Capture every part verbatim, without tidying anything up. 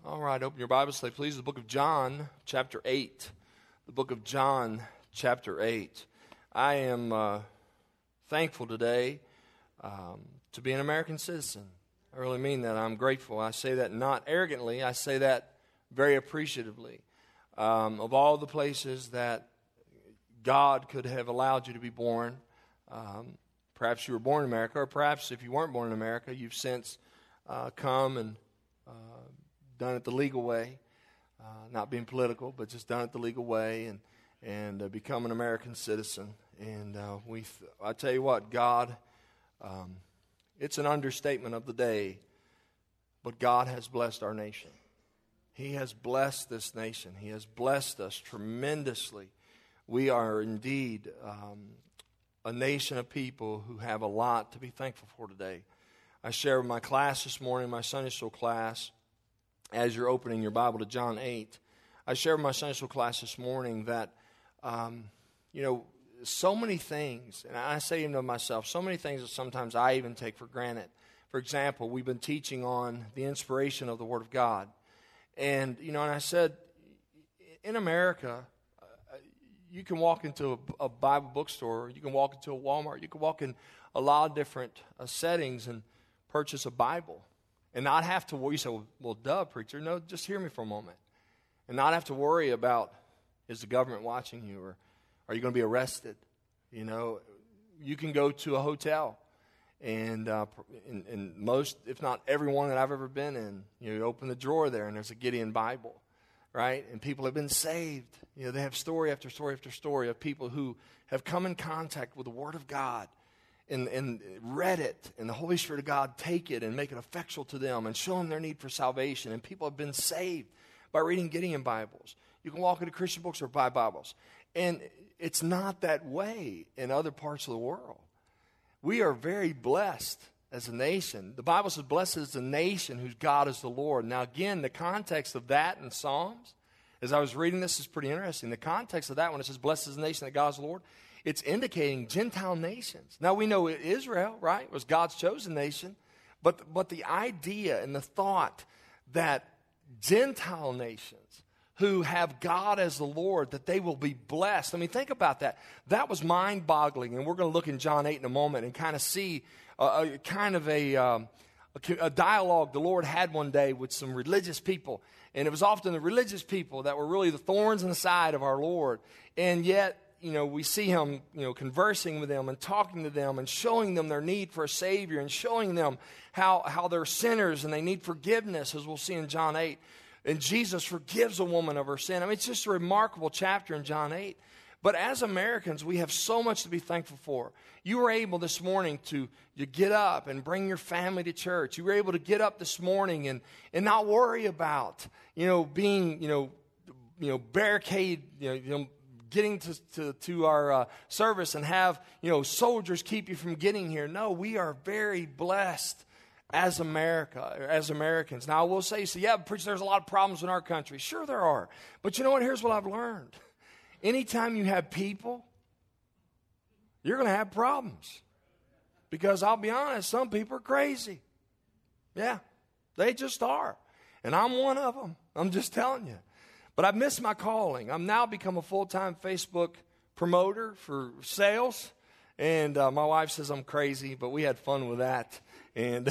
All right, open your Bibles, say please, the book of John, chapter eight. The book of John, chapter eight. I am uh, thankful today um, to be an American citizen. I really mean that. I'm grateful. I say that not arrogantly. I say that very appreciatively. Um, of all the places that God could have allowed you to be born, um, perhaps you were born in America, or perhaps if you weren't born in America, you've since uh, come and uh, done it the legal way, uh, not being political, but just done it the legal way, and and uh, become an American citizen. And uh, we, th- I tell you what, God, um, it's an understatement of the day, but God has blessed our nation. He has blessed this nation. He has blessed us tremendously. We are indeed um, a nation of people who have a lot to be thankful for today. I shared with my class this morning, my Sunday school class, as you're opening your Bible to John eight, I shared with my Sunday school class this morning that, um, you know, so many things, and I say even to myself, so many things that sometimes I even take for granted. For example, we've been teaching on the inspiration of the Word of God. And, you know, and I said, in America, uh, you can walk into a, a Bible bookstore, you can walk into a Walmart, you can walk in a lot of different uh, settings and purchase a Bible. And not have to worry. You say, well, well, duh, preacher. No, just hear me for a moment. And not have to worry about, is the government watching you, or are you going to be arrested? You know, you can go to a hotel, and, uh, in, in most, if not every one that I've ever been in, you know, you open the drawer there, and there's a Gideon Bible, right? And people have been saved. You know, they have story after story after story of people who have come in contact with the Word of God, And, and read it, and the Holy Spirit of God take it and make it effectual to them and show them their need for salvation. And people have been saved by reading Gideon Bibles. You can walk into Christian books or buy Bibles. And it's not that way in other parts of the world. We are very blessed as a nation. The Bible says, blessed is the nation whose God is the Lord. Now again, the context of that in Psalms, as I was reading this, is pretty interesting. The context of that when it says, blessed is the nation that God is the Lord, it's indicating Gentile nations. Now, we know Israel, right, was God's chosen nation. But, but the idea and the thought that Gentile nations who have God as the Lord, that they will be blessed. I mean, think about that. That was mind-boggling. And we're going to look in John eight in a moment and kind of see a, a kind of a, um, a, a dialogue the Lord had one day with some religious people. And it was often the religious people that were really the thorns in the side of our Lord. And yet, you know, we see him, you know, conversing with them and talking to them and showing them their need for a Savior and showing them how, how they're sinners and they need forgiveness, as we'll see in John eight. And Jesus forgives a woman of her sin. I mean, it's just a remarkable chapter in John eight. But as Americans, we have so much to be thankful for. You were able this morning to you get up and bring your family to church. You were able to get up this morning and, and not worry about, you know, being, you know, you know, barricade, you know, you know getting to, to, to our uh, service and have, you know, soldiers keep you from getting here. No, we are very blessed as America, as Americans. Now, I will say, so yeah, preacher, there's a lot of problems in our country. Sure there are. But you know what? Here's what I've learned. Anytime you have people, you're going to have problems. Because I'll be honest, some people are crazy. Yeah, they just are. And I'm one of them. I'm just telling you. But I've missed my calling. I'm now become a full-time Facebook promoter for sales. And uh, my wife says I'm crazy, but we had fun with that. And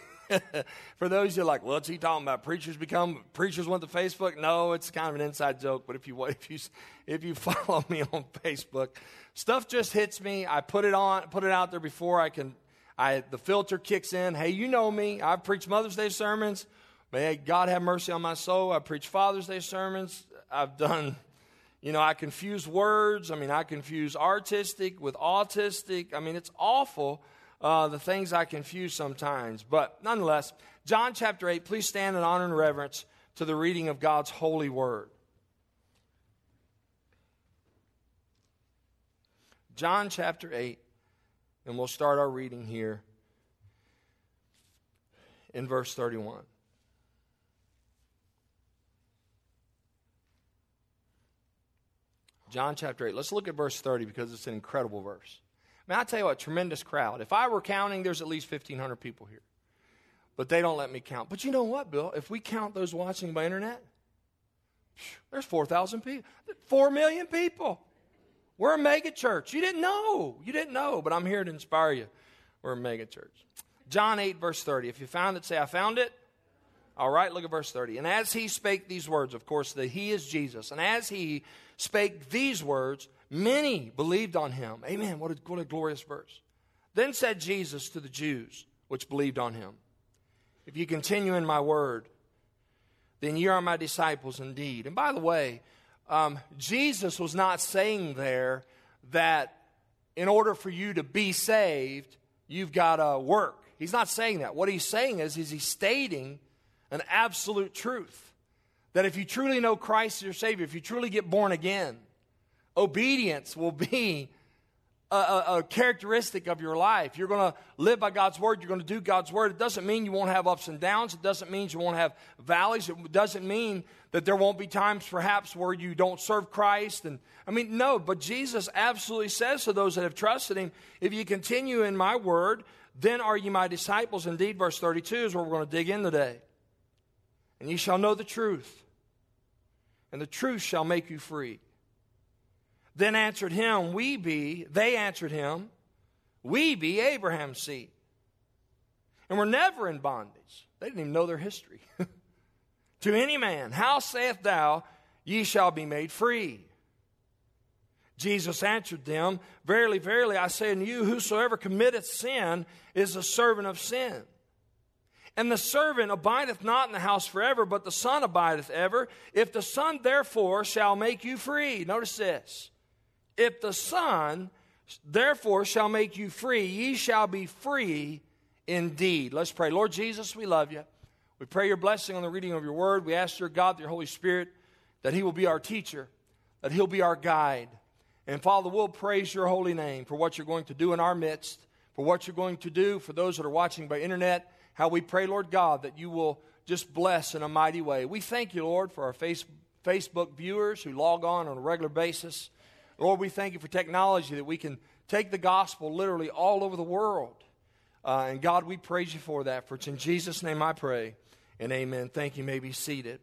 for those of you like, what's he talking about? Preachers become, preachers went to Facebook? No, it's kind of an inside joke. But if you, if you, if you follow me on Facebook, stuff just hits me. I put it on, put it out there before I can, I, the filter kicks in. Hey, you know me. I've preached Mother's Day sermons. May God have mercy on my soul. I preach Father's Day sermons. I've done, you know, I confuse words. I mean, I confuse artistic with autistic. I mean, it's awful, uh, the things I confuse sometimes. But nonetheless, John chapter eight, please stand in honor and reverence to the reading of God's holy word. John chapter eight, and we'll start our reading here in verse thirty-one. John chapter eight. Let's look at verse thirty because it's an incredible verse. I mean, I tell you what, tremendous crowd. If I were counting, there's at least fifteen hundred people here. but they don't let me count. But you know what, Bill? If we count those watching by internet, there's four thousand people. four million people. We're a mega church. You didn't know. You didn't know, but I'm here to inspire you. We're a mega church. John eight, verse thirty. If you found it, say, I found it. All right, look at verse thirty. And as he spake these words, of course, the he is Jesus. And as he spake these words, many believed on him. Amen. What a, what a glorious verse. Then said Jesus to the Jews, which believed on him, if you continue in my word, then you are my disciples indeed. And by the way, um, Jesus was not saying there that in order for you to be saved, you've got to work. He's not saying that. What he's saying is, is he's stating an absolute truth. That if you truly know Christ as your Savior, if you truly get born again, obedience will be a, a, a characteristic of your life. You're going to live by God's Word. You're going to do God's Word. It doesn't mean you won't have ups and downs. It doesn't mean you won't have valleys. It doesn't mean that there won't be times perhaps where you don't serve Christ. And I mean, no, but Jesus absolutely says to those that have trusted him, if you continue in my word, then are you my disciples. Indeed, verse thirty-two is where we're going to dig in today. And ye shall know the truth, and the truth shall make you free. Then answered him, we be, they answered him, we be Abraham's seed. And we're never in bondage. They didn't even know their history. To any man, how sayest thou, ye shall be made free? Jesus answered them, verily, verily, I say unto you, whosoever committeth sin is a servant of sin. And the servant abideth not in the house forever, but the Son abideth ever. If the Son therefore shall make you free. Notice this. If the Son therefore shall make you free, ye shall be free indeed. Let's pray. Lord Jesus, we love you. We pray your blessing on the reading of your word. We ask your God, your Holy Spirit, that he will be our teacher, that he'll be our guide. And Father, we'll praise your holy name for what you're going to do in our midst, for what you're going to do for those that are watching by internet. How we pray, Lord God, that you will just bless in a mighty way. We thank you, Lord, for our face, Facebook viewers who log on on a regular basis. Lord, we thank you for technology that we can take the gospel literally all over the world. Uh, and God, we praise you for that. For it's in Jesus' name I pray. And amen. Thank you. You may be seated.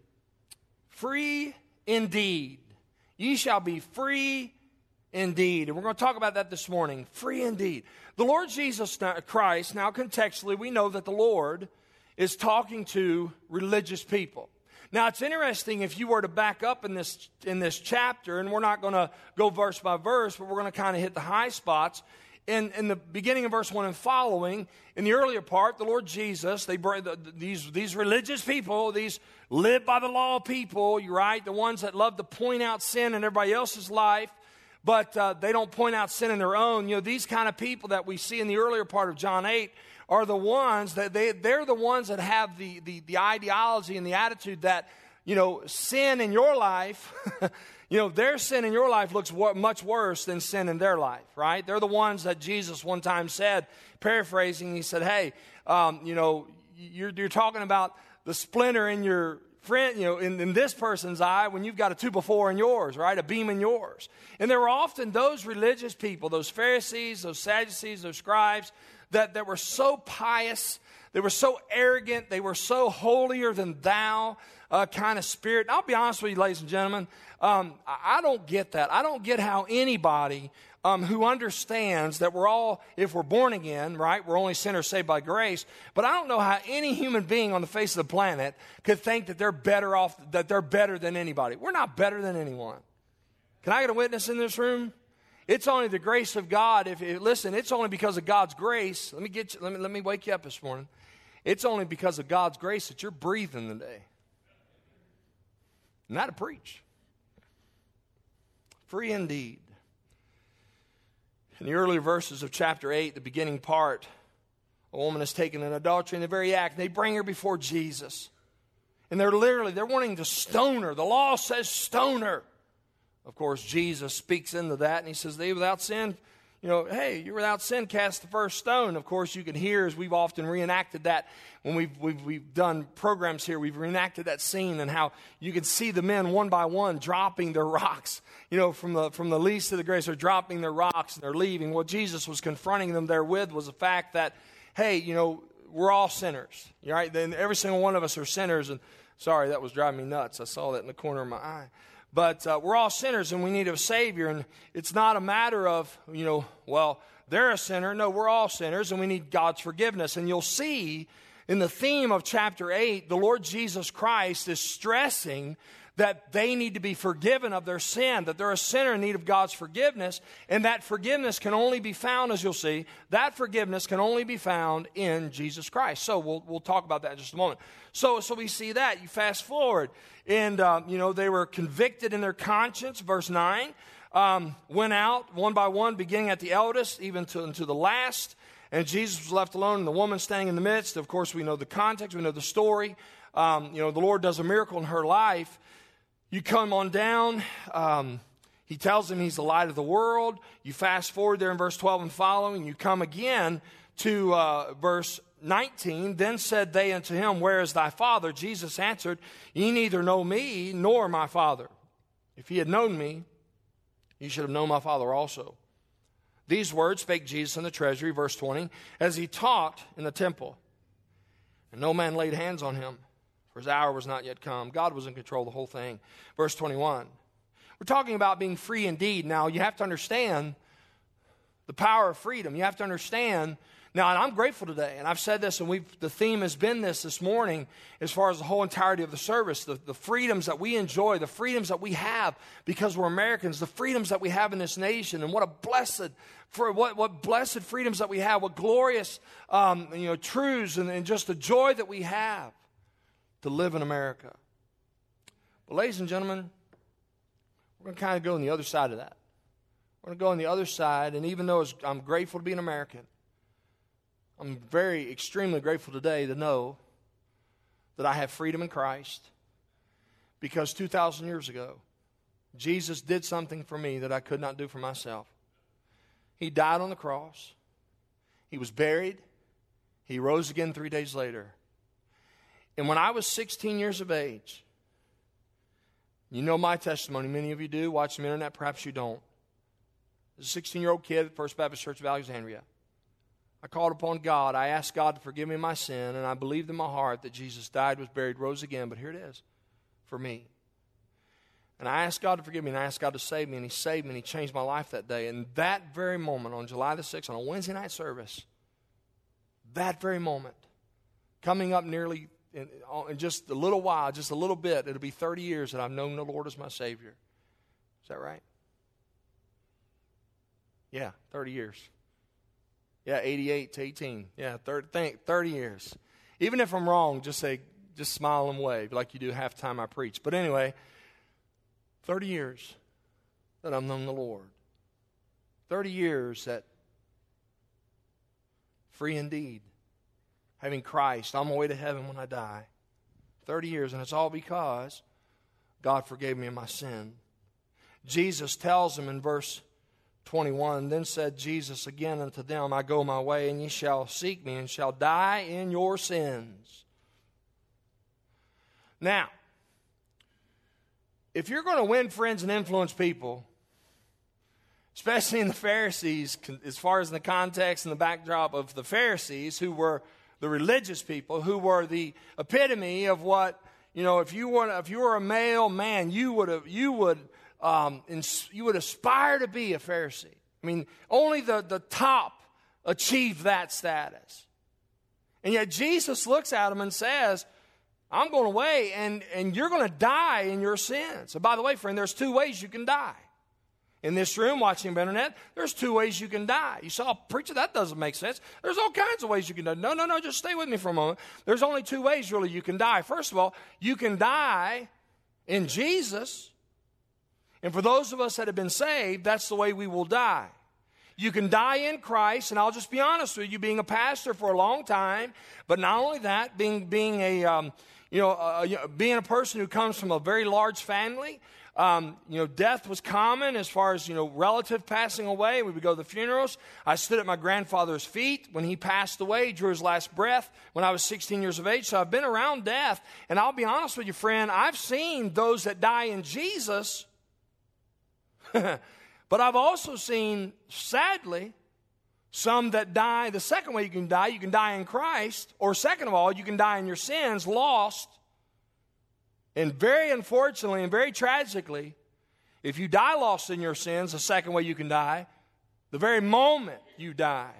Free indeed. Ye shall be free indeed. And we're going to talk about that this morning. Free indeed. The Lord Jesus Christ, now contextually, we know that the Lord is talking to religious people. Now, it's interesting if you were to back up in this in this chapter, and we're not going to go verse by verse, but we're going to kind of hit the high spots. In, in the beginning of verse one and following, in the earlier part, the Lord Jesus, they bring the, these these religious people, these live by the law people, you're right, the ones that love to point out sin in everybody else's life, but uh, they don't point out sin in their own. You know, these kind of people that we see in the earlier part of John eight are the ones that they, they're the ones that have the, the, the ideology and the attitude that, you know, sin in your life, you know, their sin in your life looks wo- much worse than sin in their life, right? They're the ones that Jesus one time said, paraphrasing, he said, hey, um, you know, you're, you're talking about the splinter in your friend, you know, in, in this person's eye when you've got a two before in yours, right? A beam in yours. And there were often those religious people, those Pharisees, those Sadducees, those scribes, that, that were so pious, they were so arrogant, they were so holier than thou uh, kind of spirit. And I'll be honest with you, ladies and gentlemen, um, I, I don't get that. I don't get how anybody um, who understands that we're all, if we're born again, right, we're only sinners saved by grace, but I don't know how any human being on the face of the planet could think that they're better off, that they're better than anybody. We're not better than anyone. Can I get a witness in this room? It's only the grace of God. If, if listen, it's only because of God's grace. Let me get you, let me let me wake you up this morning. It's only because of God's grace that you're breathing today. Not to preach. Free indeed. In the earlier verses of chapter eight, the beginning part, a woman is taken in adultery in the very act, and they bring her before Jesus. And they're literally, they're wanting to stone her. The law says stone her. Of course, Jesus speaks into that, and he says, they without sin, you know, hey, you're without sin, cast the first stone. Of course, you can hear, as we've often reenacted that when we've, we've, we've done programs here, we've reenacted that scene and how you can see the men one by one dropping their rocks, you know, from the, from the least to the greatest, they're dropping their rocks and they're leaving. What Jesus was confronting them there with was the fact that, hey, you know, we're all sinners, right? Then every single one of us are sinners. And sorry, that was driving me nuts. I saw that in the corner of my eye. But uh, we're all sinners, and we need a Savior. And it's not a matter of, you know, well, they're a sinner. No, we're all sinners, and we need God's forgiveness. And you'll see in the theme of chapter eight, the Lord Jesus Christ is stressing that they need to be forgiven of their sin, that they're a sinner in need of God's forgiveness, and that forgiveness can only be found, as you'll see, that forgiveness can only be found in Jesus Christ. So we'll we'll talk about that in just a moment. So so we see that. You fast forward, and um, you know, they were convicted in their conscience, verse nine, um, went out one by one, beginning at the eldest, even to, to the last, and Jesus was left alone, and the woman standing in the midst. Of course, we know the context, we know the story. Um, you know, the Lord does a miracle in her life. You come on down, um, he tells him he's the light of the world. You fast forward there in verse twelve and following. You come again to uh, verse nineteen. Then said they unto him, where is thy Father? Jesus answered, ye neither know me nor my Father. If ye had known me, ye should have known my Father also. These words spake Jesus in the treasury, verse twenty, as he taught in the temple. And no man laid hands on him, for his hour was not yet come. God was in control of the whole thing. Verse twenty-one. We're talking about being free indeed. Now, you have to understand the power of freedom. You have to understand. Now, and I'm grateful today, and I've said this, and we've the theme has been this this morning as far as the whole entirety of the service, the, the freedoms that we enjoy, the freedoms that we have because we're Americans, the freedoms that we have in this nation, and what a blessed, for what, what blessed freedoms that we have, what glorious um, you know, truths, and, and just the joy that we have to live in America. But ladies and gentlemen, we're going to kind of go on the other side of that. We're going to go on the other side, and even though I'm grateful to be an American, I'm very, extremely grateful today to know that I have freedom in Christ, because two thousand years ago, Jesus did something for me that I could not do for myself. He died on the cross. He was buried. He rose again three days later. And when I was sixteen years of age, you know my testimony. Many of you do. Watch the internet. Perhaps you don't. As a sixteen-year-old kid at First Baptist Church of Alexandria, I called upon God. I asked God to forgive me my sin, and I believed in my heart that Jesus died, was buried, rose again. But here it is for me. And I asked God to forgive me, and I asked God to save me, and He saved me, and He changed my life that day. And that very moment, on July the sixth, on a Wednesday night service, that very moment, coming up nearly in, in just a little while, just a little bit, it'll be thirty years that I've known the Lord as my Savior. Is that right? Yeah, thirty years. Yeah, eighty-eight to eighteen. Yeah, thirty, think, thirty years. Even if I'm wrong, just say, just smile and wave like you do half the time I preach. But anyway, thirty years that I've known the Lord. thirty years that free indeed. Having Christ on my way to heaven when I die. thirty years, and it's all because God forgave me of my sin. Jesus tells them in verse twenty-one, then said Jesus again unto them, I go my way, and ye shall seek me, and shall die in your sins. Now, if you're going to win friends and influence people, especially in the Pharisees, as far as in the context and the backdrop of the Pharisees, who were the religious people, who were the epitome of what, you know, if you were if you were a male man, you would have you would um, you would aspire to be a Pharisee. I mean, only the, the top achieve that status. And yet Jesus looks at them and says, I'm going away, and, and you're going to die in your sins. And by the way, friend, there's two ways you can die. In this room, watching the internet, there's two ways you can die. You saw a preacher, that doesn't make sense. There's all kinds of ways you can die. No, no, no, just stay with me for a moment. There's only two ways, really, you can die. First of all, you can die in Jesus. And for those of us that have been saved, that's the way we will die. You can die in Christ, and I'll just be honest with you, being a pastor for a long time, but not only that, being being a um, you know uh, being a person who comes from a very large family. Um, you know, death was common as far as, you know, relative passing away. We would go to the funerals. I stood at my grandfather's feet when he passed away. He drew his last breath when I was sixteen years of age. So I've been around death. And I'll be honest with you, friend, I've seen those that die in Jesus. But I've also seen, sadly, Some that die, the second way you can die, you can die in Christ. Or second of all, you can die in your sins, lost. And very unfortunately and very tragically, if you die lost in your sins, the second way you can die, the very moment you die,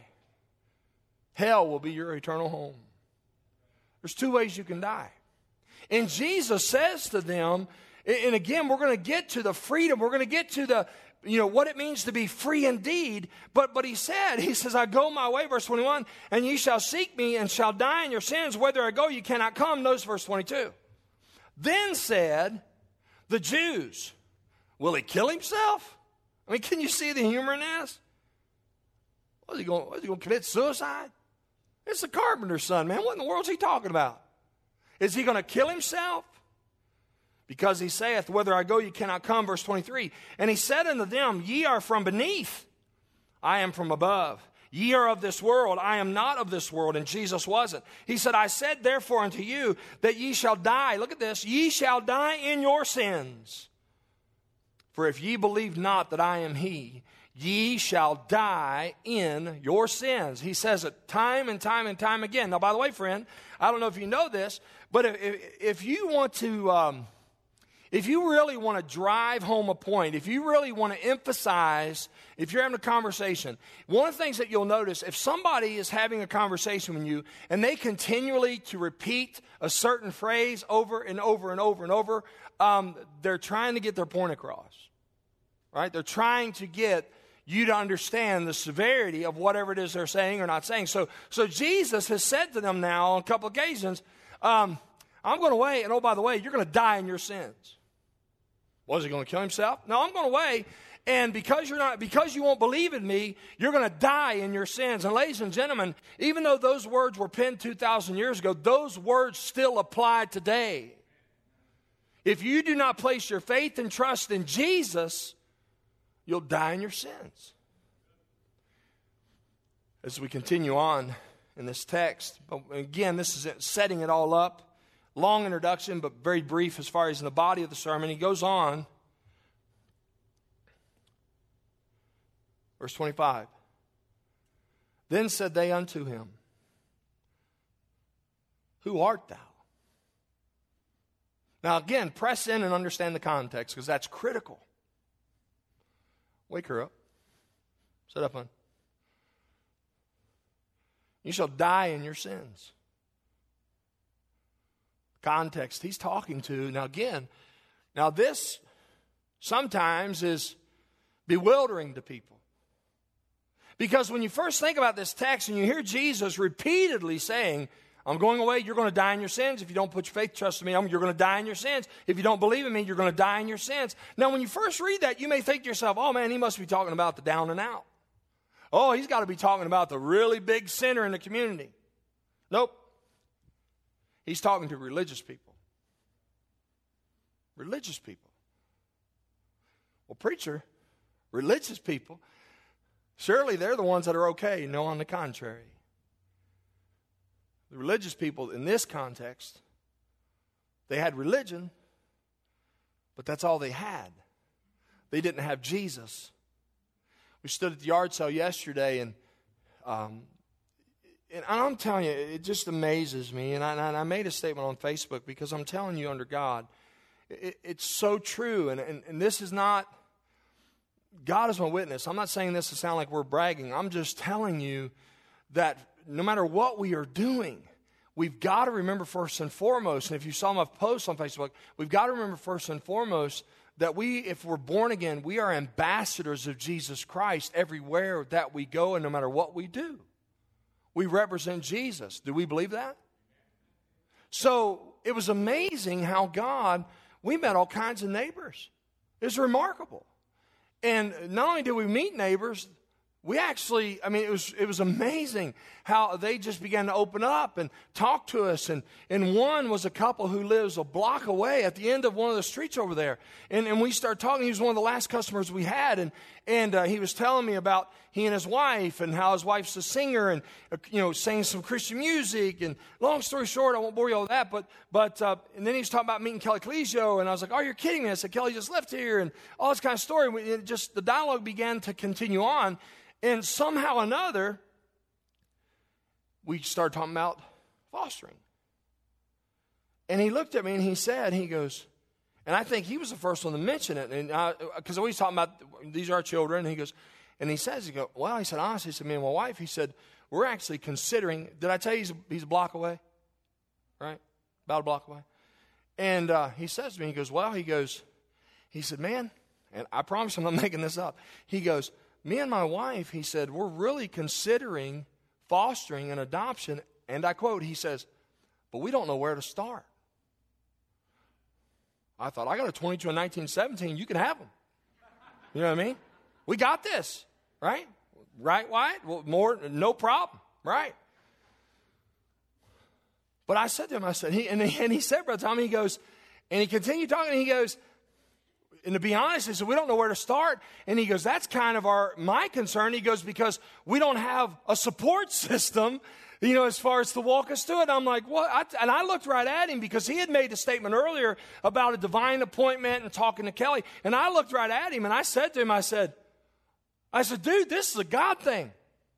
hell will be your eternal home. There's two ways you can die. And Jesus says to them, and again, we're going to get to the freedom. We're going to get to the, you know, what it means to be free indeed. But, but he said, he says, I go my way, verse twenty-one, and ye shall seek me and shall die in your sins. Whither I go, you cannot come. Notice verse twenty-two. Then said the Jews, will he kill himself? I mean, can you see the humor in this? What is he going, what, is he going to commit suicide? It's the carpenter's son, man. What in the world is he talking about? Is he going to kill himself? Because he saith, whither I go, you cannot come. Verse twenty-three. And he said unto them, ye are from beneath, I am from above. Ye are of this world, I am not of this world. And Jesus wasn't. He said, I said therefore unto you that ye shall die. Look at this. Ye shall die in your sins. For if ye believe not that I am he, ye shall die in your sins. He says it time and time and time again. Now, by the way, friend, I don't know if you know this, but if, if you want to, um, if you really want to drive home a point, if you really want to emphasize, if you're having a conversation, one of the things that you'll notice, if somebody is having a conversation with you and they continually to repeat a certain phrase over and over and over and over, um, they're trying to get their point across, right? They're trying to get you to understand the severity of whatever it is they're saying or not saying. So, so Jesus has said to them now on a couple occasions, um, I'm going away, and oh, by the way, you're going to die in your sins. Was he going to kill himself? No, I'm going away, and because you're not, because you won't believe in me, you're going to die in your sins. And ladies and gentlemen, even though those words were penned two thousand years ago, those words still apply today. If you do not place your faith and trust in Jesus, you'll die in your sins. As we continue on in this text, but again, this is setting it all up. Long introduction, but very brief as far as in the body of the sermon. He goes on. Verse twenty-five. Then said they unto him, who art thou? Now again, press in and understand the context, because that's critical. Wake her up. Sit up, hon. You shall die in your sins. Context he's talking to. Now again, now this sometimes is bewildering to people. Because when you first think about this text and you hear Jesus repeatedly saying, I'm going away, you're going to die in your sins. If you don't put your faith, trust in me, you're going to die in your sins. If you don't believe in me, you're going to die in your sins. Now, when you first read that, you may think to yourself, oh man, he must be talking about the down and out. Oh, he's got to be talking about the really big sinner in the community. Nope. He's talking to religious people. Religious people. Well, preacher, religious people, surely they're the ones that are okay. No, on the contrary. The religious people in this context, they had religion, but that's all they had. They didn't have Jesus. We stood at the yard sale yesterday, and um, and I'm telling you, it just amazes me. And I, and I made a statement on Facebook because I'm telling you under God, it, it's so true. And, and, and this is not, God is my witness. I'm not saying this to sound like we're bragging. I'm just telling you that no matter what we are doing, we've got to remember first and foremost, and if you saw my post on Facebook, we've got to remember first and foremost that we, if we're born again, we are ambassadors of Jesus Christ everywhere that we go and no matter what we do. We represent Jesus. Do we believe that? So it was amazing how God, we met all kinds of neighbors. It was remarkable. And not only did we meet neighbors, we actually, I mean, it was it was amazing how they just began to open up and talk to us. And, and one was a couple who lives a block away at the end of one of the streets over there. And, and we started talking. He was one of the last customers we had. And, and uh, he was telling me about he and his wife and how his wife's a singer and, you know, sang some Christian music. And long story short, I won't bore you all with that. But, but uh, and then he was talking about meeting Kelly Colisio. And I was like, oh, you're kidding me. I said, Kelly just left here and all this kind of story. And it just the dialogue began to continue on. And somehow or another, we started talking about fostering. And he looked at me and he said, he goes, and I think he was the first one to mention it. And because we was talking about, these are our children. And he goes, and he says, he goes, well, he said, honestly, he said, me and my wife, he said, we're actually considering, did I tell you he's a, he's a block away? Right? About a block away. And uh, he says to me, he goes, well, he goes, he said, man, and I promise I'm not making this up. He goes, me and my wife, he said, we're really considering fostering an adoption. And I quote, he says, but we don't know where to start. I thought, I got a twenty-two and nineteen seventeen. You can have them. You know what I mean? We got this, right? Right, Wyatt? Well, more, no problem, right? But I said to him, I said, he, and, he, and he said, Brother Tommy, he goes, and he continued talking, and he goes, and to be honest, he said, we don't know where to start. And he goes, that's kind of our my concern. He goes, because we don't have a support system, you know, as far as to walk us through it. I'm like, what? I, and I looked right at him because he had made a statement earlier about a divine appointment and talking to Kelly. And I looked right at him and I said to him, I said, I said, dude, this is a God thing.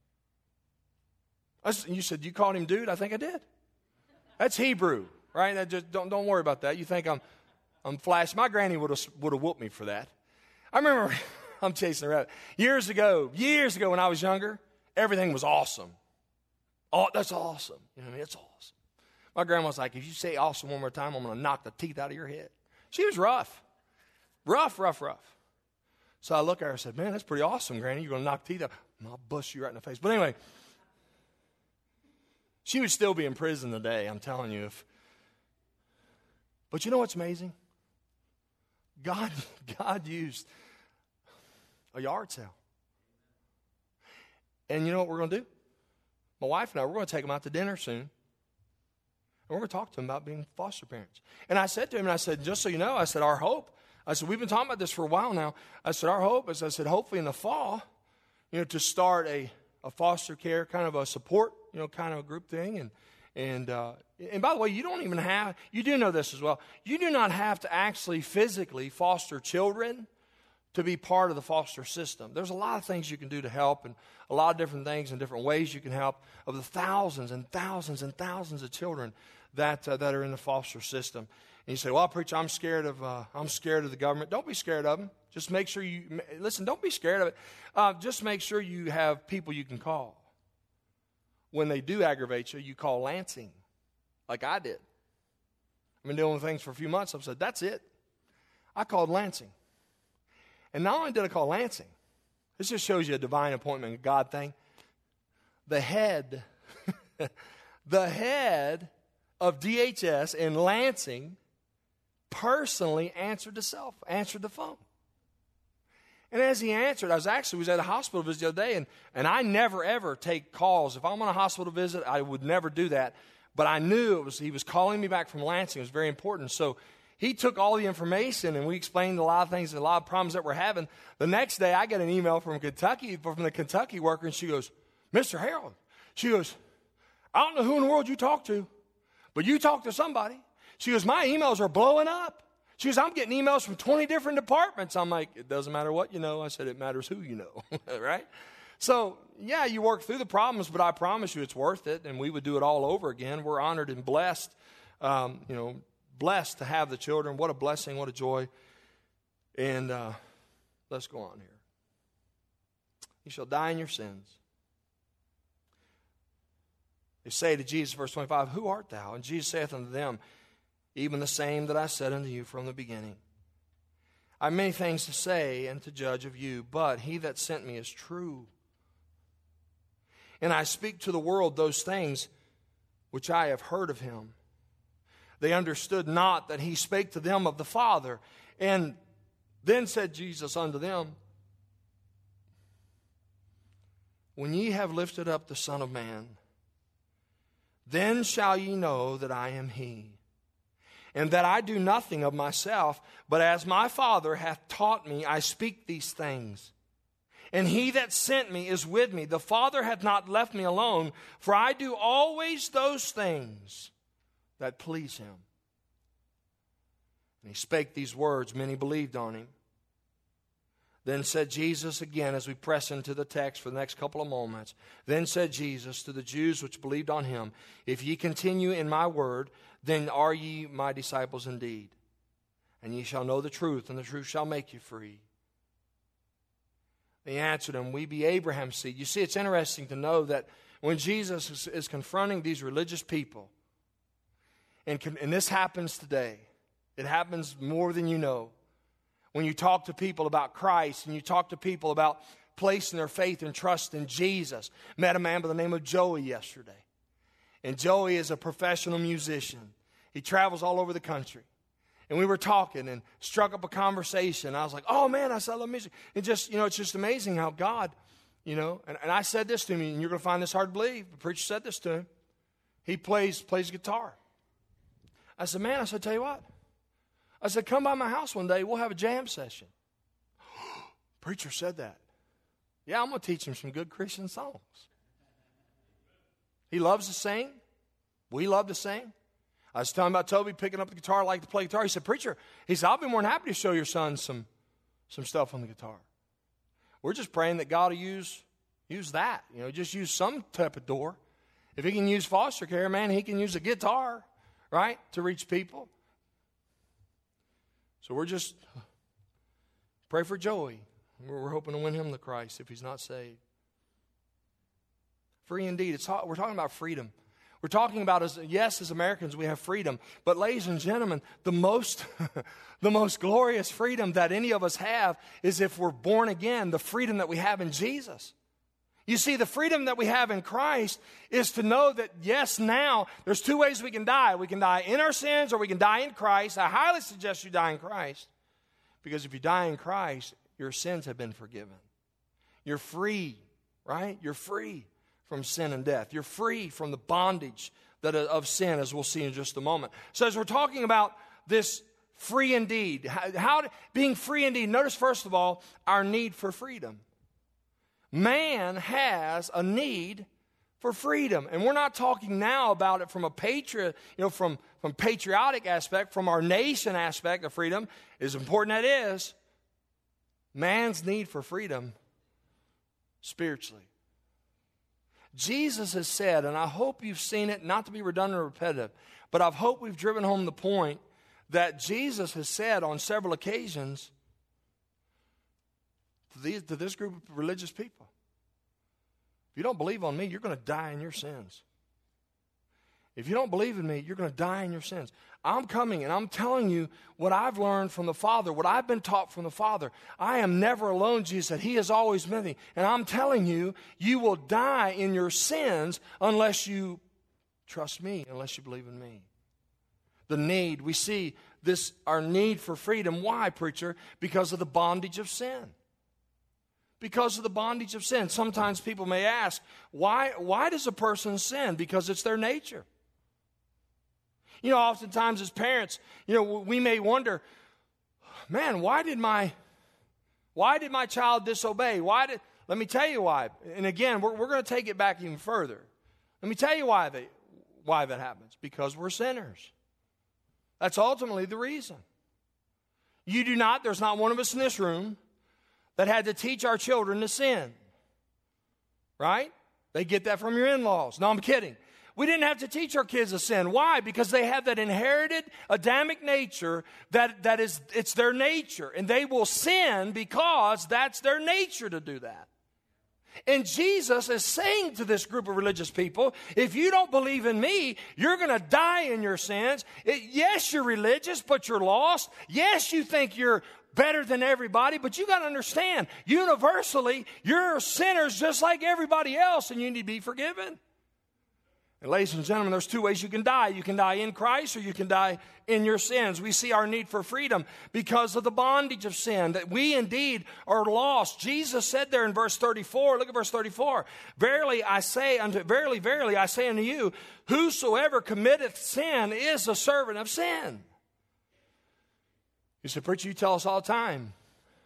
I said, you said, you called him dude? I think I did. That's Hebrew, right? That just, don't, don't worry about that. You think I'm, I'm flash. My granny would have, would have whooped me for that. I remember, I'm chasing a rabbit. Years ago, years ago when I was younger, everything was awesome. Oh, that's awesome. You know what I mean? It's awesome. My grandma was like, if you say awesome one more time, I'm going to knock the teeth out of your head. She was rough. Rough, rough, rough. So I look at her and said, man, that's pretty awesome, Granny. You're going to knock teeth out. I'll bust you right in the face. But anyway, she would still be in prison today, I'm telling you. If, but you know what's amazing? God, God used a yard sale. And you know what we're going to do? My wife and I, we're going to take them out to dinner soon. And we're going to talk to them about being foster parents. And I said to him, and I said, just so you know, I said, our hope, I said, we've been talking about this for a while now. I said, our hope is, I said, hopefully in the fall, you know, to start a, a foster care, kind of a support, you know, kind of a group thing. And, and, uh, and by the way, you don't even have, you do know this as well. You do not have to actually physically foster children to be part of the foster system. There's a lot of things you can do to help and a lot of different things and different ways you can help of the thousands and thousands and thousands of children that uh, that are in the foster system. And you say, well, preacher, I'm scared of uh, I'm scared of the government. Don't be scared of them. Just make sure you, listen, don't be scared of it. Uh, just make sure you have people you can call. When they do aggravate you, you call Lansing, like I did. I've been doing things for a few months. I've said, that's it. I called Lansing. And not only did I call Lansing, this just shows you a divine appointment, a God thing. The head, the head of D H S in Lansing personally answered the cell, answered the phone. And as he answered, I was actually was at a hospital visit the other day, and, and I never, ever take calls. If I'm on a hospital visit, I would never do that. But I knew it was he was calling me back from Lansing. It was very important. So he took all the information, and we explained a lot of things, a lot of problems that we're having. The next day, I get an email from Kentucky, from the Kentucky worker, and she goes, Mister Harold, she goes, I don't know who in the world you talk to, but you talk to somebody. She goes, my emails are blowing up. She goes, I'm getting emails from twenty different departments. I'm like, it doesn't matter what you know. I said, it matters who you know, right? So, yeah, you work through the problems, but I promise you it's worth it, and we would do it all over again. We're honored and blessed, um, you know, blessed to have the children. What a blessing, what a joy. And uh, let's go on here. You shall die in your sins. They say to Jesus, verse twenty-five, who art thou? And Jesus saith unto them, even the same that I said unto you from the beginning. I have many things to say and to judge of you, but he that sent me is true. And I speak to the world those things which I have heard of him. They understood not that he spake to them of the Father. And then said Jesus unto them, when ye have lifted up the Son of Man, then shall ye know that I am he, and that I do nothing of myself, but as my Father hath taught me, I speak these things. and he that sent me is with me. The Father hath not left me alone, for I do always those things that please him. And he spake these words, many believed on him. Then said Jesus again, as we press into the text for the next couple of moments, then said Jesus to the Jews which believed on him, if ye continue in my word, then are ye my disciples indeed. And ye shall know the truth, and the truth shall make you free. They answered him, we be Abraham's seed. You see, it's interesting to know that when Jesus is, is confronting these religious people, and, and this happens today, it happens more than you know. When you talk to people about Christ and you talk to people about placing their faith and trust in Jesus. Met a man by the name of Joey yesterday. And Joey is a professional musician. He travels all over the country. And we were talking and struck up a conversation. I was like, oh man, I said, I love music. And just, you know, it's just amazing how God, you know, and, and I said this to him, and you're going to find this hard to believe. The preacher said this to him. He plays, plays guitar. I said, man, I said, tell you what. I said, come by my house one day. We'll have a jam session. Preacher said that. Yeah, I'm going to teach him some good Christian songs. He loves to sing. We love to sing. I was telling about Toby picking up the guitar, like to play guitar. He said, preacher, he said, I'll be more than happy to show your son some, some stuff on the guitar. We're just praying that God will use, use that. You know, just use some type of door. If he can use foster care, man, he can use a guitar, right, to reach people. So we're just, pray for Joey. We're hoping to win him to Christ if he's not saved. Free indeed. It's, we're talking about freedom. We're talking about, as yes, as Americans, we have freedom. But ladies and gentlemen, the most, the most glorious freedom that any of us have is if we're born again, the freedom that we have in Jesus. You see, the freedom that we have in Christ is to know that, yes, now, there's two ways we can die. We can die in our sins or we can die in Christ. I highly suggest you die in Christ. Because if you die in Christ, your sins have been forgiven. You're free, right? You're free from sin and death. You're free from the bondage that of sin, as we'll see in just a moment. So as we're talking about this free indeed, how, how being free indeed, notice first of all, our need for freedom. Man has a need for freedom. And we're not talking now about it from a patriot, you know, from, from patriotic aspect, from our nation aspect of freedom, as important that is, man's need for freedom spiritually. Jesus has said, and I hope you've seen it, not to be redundant or repetitive, but I hope we've driven home the point that Jesus has said on several occasions to, these, to this group of religious people, if you don't believe on me, you're going to die in your sins. If you don't believe in me, you're going to die in your sins. I'm coming and I'm telling you what I've learned from the Father, what I've been taught from the Father. I am never alone, Jesus said. He is always with me. And I'm telling you, you will die in your sins unless you trust me, unless you believe in me. The need, we see this, our need for freedom. Why, preacher? Because of the bondage of sin. Because of the bondage of sin. Sometimes people may ask, why, why does a person sin? Because it's their nature. You know, oftentimes as parents, you know, we may wonder, man, why did my, why did my child disobey? Why did, let me tell you why. And again, we're, we're going to take it back even further. Let me tell you why they, why that happens. Because we're sinners. That's ultimately the reason. You do not, there's not one of us in this room that had to teach our children to sin. Right? They get that from your in-laws. No, I'm kidding. We didn't have to teach our kids to sin. Why? Because they have that inherited Adamic nature that, that is, it's their nature. And they will sin because that's their nature to do that. And Jesus is saying to this group of religious people, if you don't believe in me, you're going to die in your sins. It, yes, you're religious, but you're lost. Yes, you think you're better than everybody, but you got to understand, universally, you're sinners just like everybody else, and you need to be forgiven. And ladies and gentlemen, there's two ways you can die. You can die in Christ or you can die in your sins. We see our need for freedom because of the bondage of sin, that we indeed are lost. Jesus said there in verse thirty-four, look at verse thirty-four, Verily I say unto, verily, verily I say unto you, whosoever committeth sin is a servant of sin. You say, preacher, you tell us all the time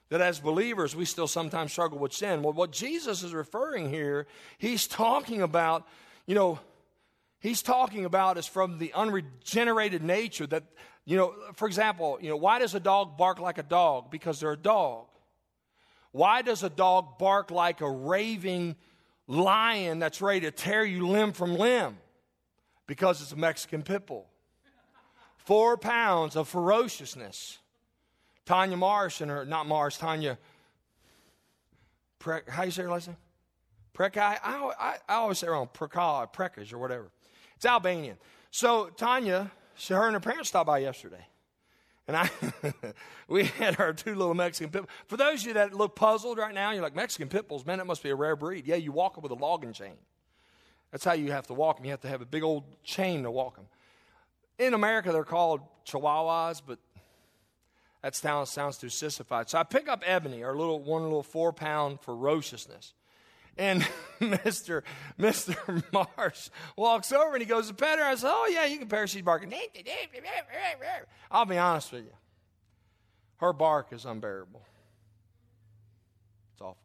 that as believers, we still sometimes struggle with sin. Well, what Jesus is referring here, he's talking about, you know, he's talking about is from the unregenerated nature that, you know, for example, you know, why does a dog bark like a dog? Because they're a dog. Why does a dog bark like a raving lion that's ready to tear you limb from limb? Because it's a Mexican pit bull. Four pounds of ferociousness. Tanya Marsh and her, not Marsh, Tanya, Pre, how you say her last name? Prekai? I, I, I always say it wrong, Prekai, Prekas or whatever. It's Albanian. So Tanya, she, her and her parents stopped by yesterday. And I, we had our two little Mexican pit bulls. For those of you that look puzzled right now, you're like, Mexican pit bulls, man, that must be a rare breed. Yeah, you walk them with a logging chain. That's how you have to walk them. You have to have a big old chain to walk them. In America, they're called Chihuahuas, but that sounds, sounds too sissified. So I pick up Ebony, our little one little four-pound ferociousness. And Mister Mister Marsh walks over and he goes to pet her. I said, oh, yeah, you can pet her. She's barking. I'll be honest with you. Her bark is unbearable. It's awful.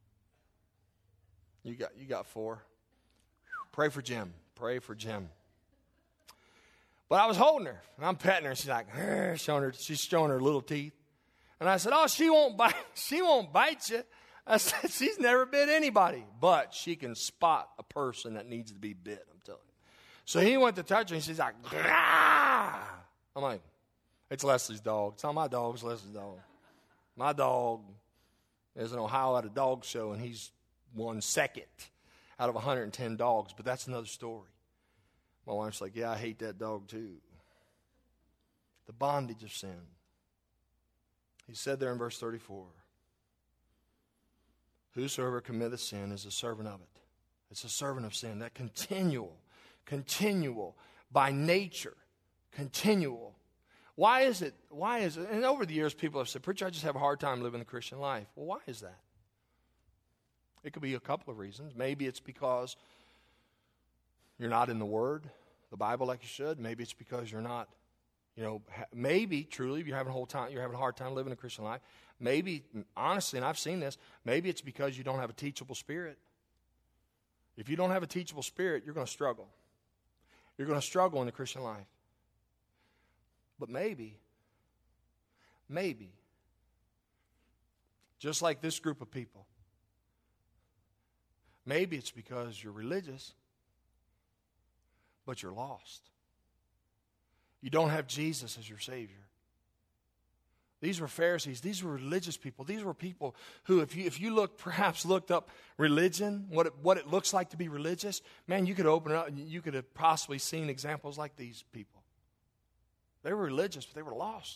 You got, you got four. Pray for Jim. Pray for Jim. But I was holding her, and I'm petting her. She's like, showing her, she's showing her little teeth. And I said, oh, she won't bite, she won't bite you. I said, she's never bit anybody, but she can spot a person that needs to be bit, I'm telling you. So he went to touch her, and she's like, Grah! I'm like, it's Leslie's dog. It's not my dog, it's Leslie's dog. My dog is in Ohio at a dog show, and he's won second out of one hundred ten dogs, but that's another story. My wife's like, yeah, I hate that dog too. The bondage of sin. He said there in verse thirty-four, whosoever committeth sin is a servant of it. It's a servant of sin. That continual, continual, by nature, continual. Why is it, why is it, and over the years people have said, preacher, I just have a hard time living the Christian life. Well, why is that? It could be a couple of reasons. Maybe it's because you're not in the Word, the Bible like you should. Maybe it's because you're not, you know, ha- maybe truly you're having a whole time, you're having a hard time living a Christian life. Maybe, honestly, and I've seen this, maybe it's because you don't have a teachable spirit. If you don't have a teachable spirit, you're going to struggle. You're going to struggle in the Christian life. But maybe, maybe, just like this group of people, maybe it's because you're religious, but you're lost. You don't have Jesus as your Savior. These were Pharisees. These were religious people. These were people who, if you if you look, perhaps looked up religion, what it, what it looks like to be religious, man, you could open it up and you could have possibly seen examples like these people. They were religious, but they were lost.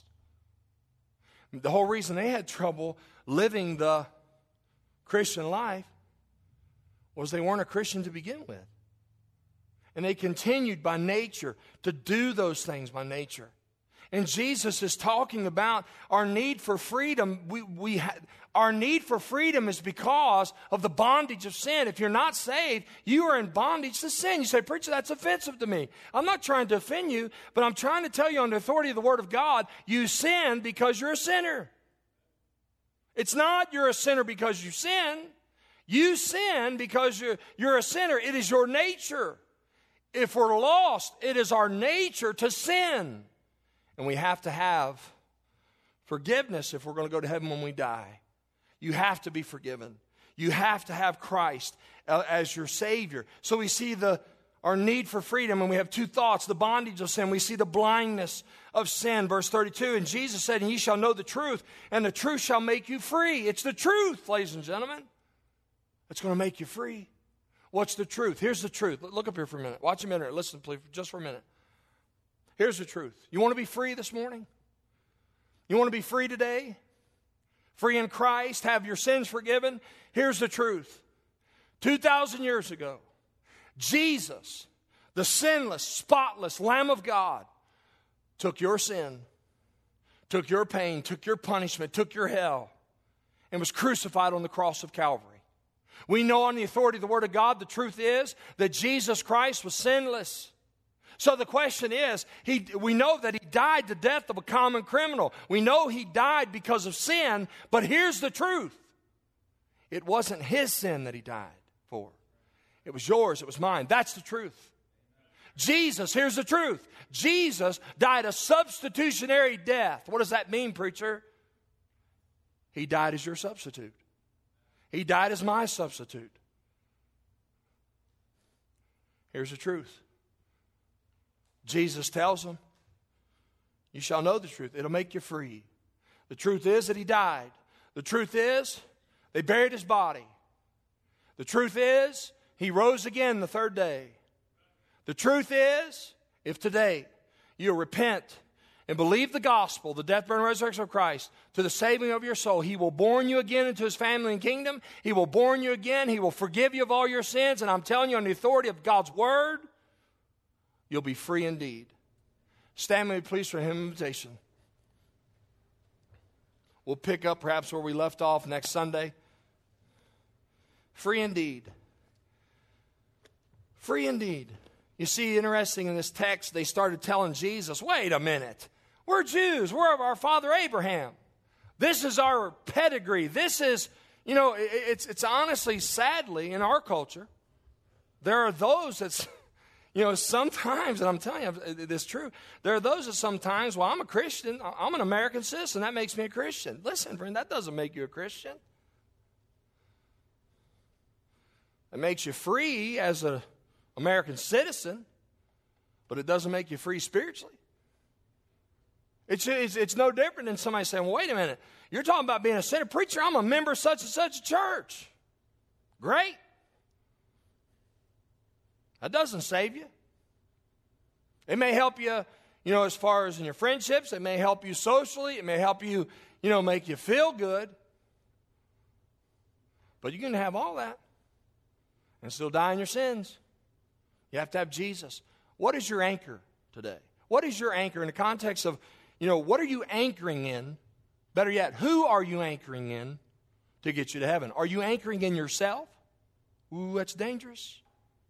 The whole reason they had trouble living the Christian life was they weren't a Christian to begin with. And they continued by nature to do those things by nature. And Jesus is talking about our need for freedom. We, we ha- our need for freedom is because of the bondage of sin. If you're not saved, you are in bondage to sin. You say, preacher, that's offensive to me. I'm not trying to offend you, but I'm trying to tell you on the authority of the Word of God, you sin because you're a sinner. It's not you're a sinner because you sin. You sin because you're, you're a sinner. It is your nature. If we're lost, it is our nature to sin. And we have to have forgiveness if we're going to go to heaven when we die. You have to be forgiven. You have to have Christ as your Savior. So we see the our need for freedom, and we have two thoughts, the bondage of sin. We see the blindness of sin, verse thirty-two. And Jesus said, and ye shall know the truth, and the truth shall make you free. It's the truth, ladies and gentlemen. It's going to make you free. What's the truth? Here's the truth. Look up here for a minute. Watch a minute. Listen, please, just for a minute. Here's the truth. You want to be free this morning? You want to be free today? Free in Christ? Have your sins forgiven? Here's the truth. two thousand years ago, Jesus, the sinless, spotless Lamb of God, took your sin, took your pain, took your punishment, took your hell, and was crucified on the cross of Calvary. We know on the authority of the Word of God, the truth is that Jesus Christ was sinless. So the question is, he, we know that he died the death of a common criminal. We know he died because of sin, but here's the truth. It wasn't his sin that he died for. It was yours, it was mine. That's the truth. Jesus, here's the truth. Jesus died a substitutionary death. What does that mean, preacher? He died as your substitute. He died as my substitute. Here's the truth. Jesus tells them, you shall know the truth. It'll make you free. The truth is that he died. The truth is they buried his body. The truth is he rose again the third day. The truth is, if today you repent and believe the gospel, the death, burial, and resurrection of Christ, to the saving of your soul, he will born you again into his family and kingdom. He will born you again. He will forgive you of all your sins. And I'm telling you, on the authority of God's word, you'll be free indeed. Stand with me, please, for hymn invitation. We'll pick up perhaps where we left off next Sunday. Free indeed. Free indeed. You see, interesting in this text, they started telling Jesus, wait a minute. We're Jews. We're of our father Abraham. This is our pedigree. This is, you know, it's, it's honestly, sadly, in our culture, there are those that's, you know, sometimes, and I'm telling you this is true, there are those that sometimes, well, I'm a Christian. I'm an American citizen. That makes me a Christian. Listen, friend, that doesn't make you a Christian. It makes you free as an American citizen, but it doesn't make you free spiritually. It's, it's, it's no different than somebody saying, well, wait a minute, you're talking about being a sinner. Preacher, I'm a member of such and such a church. Great. That doesn't save you. It may help you, you know, as far as in your friendships. It may help you socially. It may help you, you know, make you feel good. But you can have all that and still die in your sins. You have to have Jesus. What is your anchor today? What is your anchor in the context of, you know, what are you anchoring in? Better yet, who are you anchoring in to get you to heaven? Are you anchoring in yourself? Ooh, that's dangerous.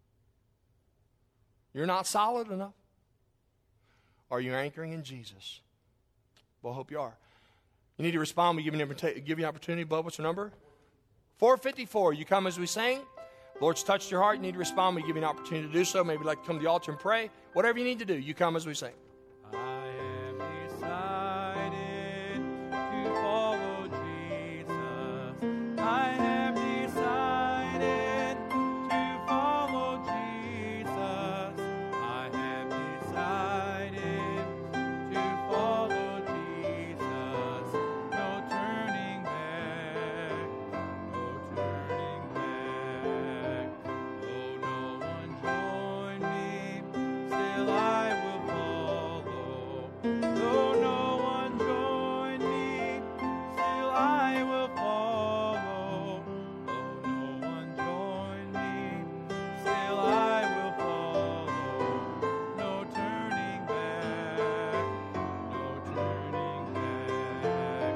You're not solid enough. Are you anchoring in Jesus? Well, I hope you are. You need to respond. We give you an, give you an opportunity. Bub, what's your number? four fifty-four. You come as we sing. Lord's touched your heart. You need to respond. We give you an opportunity to do so. Maybe you'd like to come to the altar and pray. Whatever you need to do, you come as we sing. I have decided to follow Jesus. I have decided to follow Jesus. I have decided to follow Jesus. No turning back, no turning back. Though no one join me, still I will follow. Though no one join me, still I will follow. Though no one join me, still I will follow. No turning back, no turning back.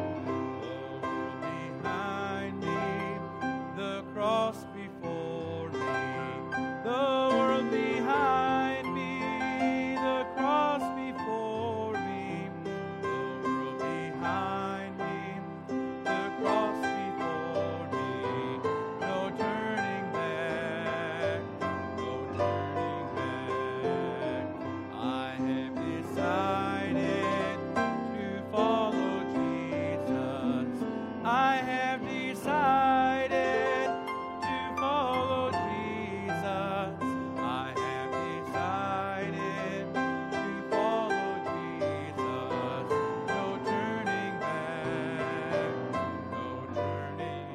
The world behind me, the cross before me. The world behind me, the cross before me. The world behind me, the cross before me. No turning back, no turning back. I have decided to follow Jesus. I have decided to follow Jesus. I have decided to follow Jesus. No turning back, no turning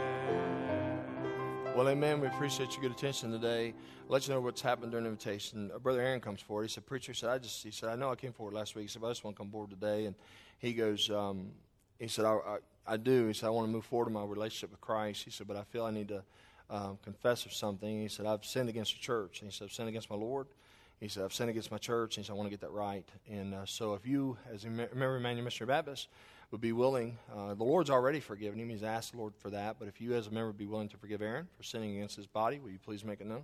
back. Well, amen. We appreciate your good attention today. I'll let you know what's happened during the invitation. Uh, Brother Aaron comes forward. He said, preacher, he said, I just, he said, I know I came forward last week. He said, but I just want to come forward today. And he goes, um, he said, I, I, I do. He said, I want to move forward in my relationship with Christ. He said, but I feel I need to um, confess of something. He said, I've sinned against the church. And he said, I've sinned against my Lord. He said, I've sinned against my church. And he said, I want to get that right. And uh, so if you, as a member of Emmanuel Missionary Baptist, would be willing, uh, the Lord's already forgiven him. He's asked the Lord for that. But if you as a member would be willing to forgive Aaron for sinning against his body, will you please make it known?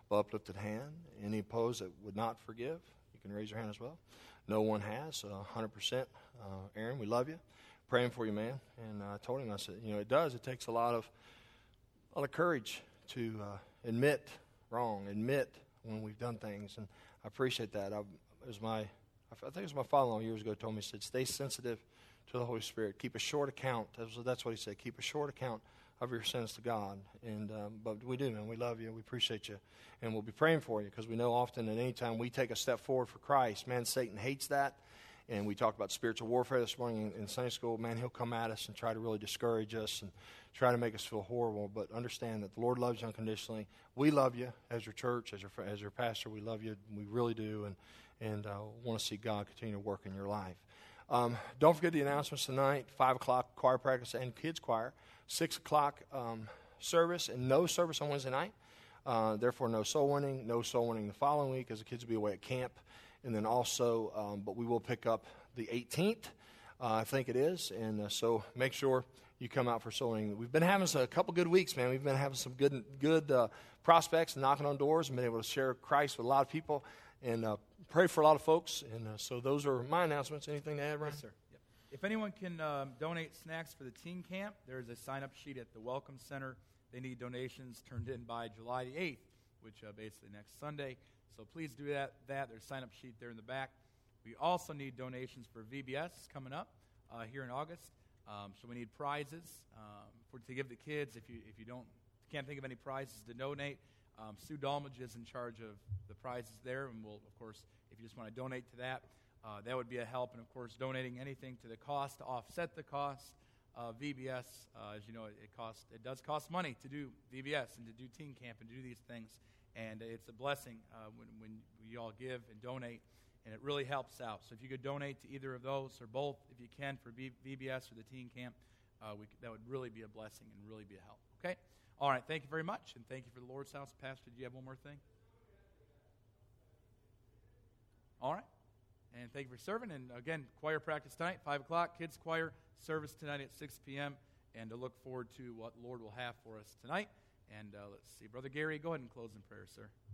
by uplifted hand. Any opposed that would not forgive, you can raise your hand as well. No one has, uh, one hundred percent. Uh, Aaron, we love you. Praying for you, man. And uh, I told him, I said, you know, it does. It takes a lot of, a lot of courage to uh, admit wrong, admit when we've done things. And I appreciate that. I, it was my, I think it was my father-in-law years ago told me, he said, stay sensitive to the Holy Spirit. Keep a short account. That's, that's what he said. Keep a short account of your sins to God. And um, but we do, man. We love you. We appreciate you. And we'll be praying for you because we know often that any time we take a step forward for Christ, man, Satan hates that. And we talked about spiritual warfare this morning in, in Sunday school. Man, he'll come at us and try to really discourage us and try to make us feel horrible. But understand that the Lord loves you unconditionally. We love you as your church, as your as your pastor. We love you. We really do. And, and uh, want to see God continue to work in your life. Um, don't forget the announcements tonight. five o'clock choir practice and kids choir. six o'clock um, service and no service on Wednesday night. Uh, therefore, no soul winning. No soul winning the following week as the kids will be away at camp. And then also, um, but we will pick up the eighteenth, uh, I think it is. And uh, so make sure you come out for soul winning. We've been having a couple good weeks, man. We've been having some good good uh, prospects, knocking on doors, and been able to share Christ with a lot of people and uh, pray for a lot of folks. And uh, so those are my announcements. Anything to add, Ryan? Yes, sir. Yep. If anyone can um, donate snacks for the teen camp, there's a sign-up sheet at the Welcome Center. They need donations turned in by July the eighth, which uh, basically next Sunday. So please do that. That There's a sign-up sheet there in the back. We also need donations for V B S coming up uh, here in August. Um, so we need prizes um, for to give the kids. If you if you don't can't think of any prizes to donate, um, Sue Dalmage is in charge of the prizes there, and we'll of course, if you just want to donate to that, uh, that would be a help. And of course, donating anything to the cost to offset the cost of V B S. Uh, as you know, it, it costs it does cost money to do V B S and to do teen camp and do these things. And it's a blessing uh, when, when you all give and donate, and it really helps out. So if you could donate to either of those or both, if you can, for V B S or the teen camp, uh, we could, that would really be a blessing and really be a help. Okay? All right, thank you very much, and thank you for the Lord's house. Pastor, do you have one more thing? All right. And thank you for serving. And again, choir practice tonight, five o'clock, kids choir, service tonight at six p.m., and to look forward to what the Lord will have for us tonight. And uh, let's see. Brother Gary, go ahead and close in prayer, sir.